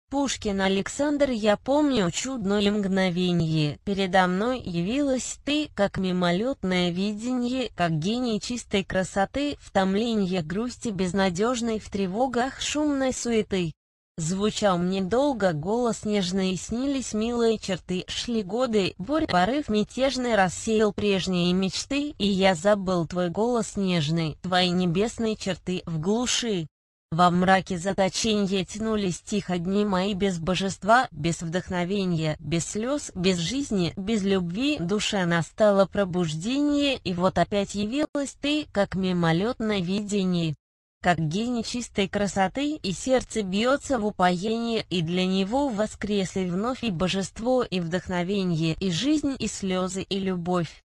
Пушкин Александр. Я помню чудное мгновенье, передо мной явилась ты, как мимолетное виденье, как гений чистой красоты, в томленье грусти безнадежной, в тревогах шумной суеты. Звучал мне долго голос нежный, снились милые черты, шли годы, бурь порыв мятежный рассеял прежние мечты, и я забыл твой голос нежный, твои небесные черты в глуши. Во мраке заточенья тянулись тихо дни мои без божества, без вдохновения, без слез, без жизни, без любви. Душе настало пробуждение, и вот опять явилась ты, как мимолетное видение, как гений чистой красоты, и сердце бьется в упоении, и для него воскресли вновь и божество, и вдохновение, и жизнь, и слезы, и любовь.